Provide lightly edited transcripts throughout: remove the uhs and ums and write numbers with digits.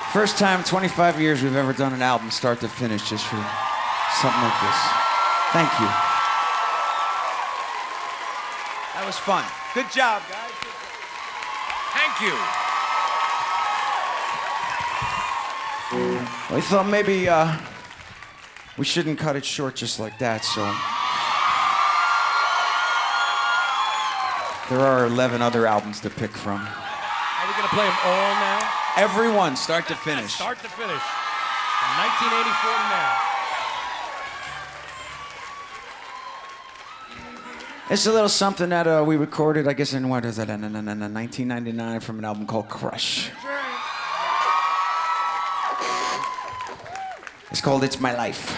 First time in 25 years we've ever done an album start to finish just for something like this. Thank you. That was fun. Good job, guys. Thank you. We thought maybe we shouldn't cut it short just like that, so. There are 11 other albums to pick from. Are we gonna play them all now? Everyone, start to finish. Start to finish. From 1984 to now. It's a little something that we recorded, I guess, in what is that, in 1999 from an album called Crush. It's called It's My Life.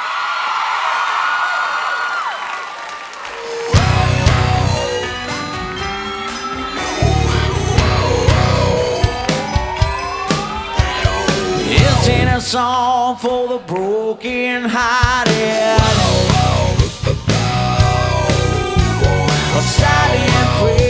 It's in a song for the broken-hearted. Silent prayer.